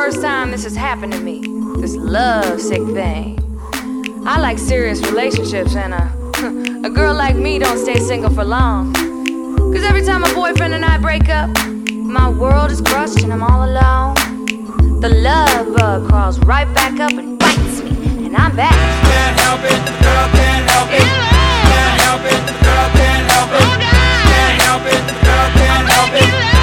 first time this has happened to me. This love sick thing. I like serious relationships, and a girl like me don't stay single for long. Cause every time my boyfriend and I break up, my world is crushed and I'm all alone. The love bug crawls right back up and bites me, and I'm back. Can't help it, girl, can't help it. Can't help it, girl, can't help it. Can't help it, girl, can't help it.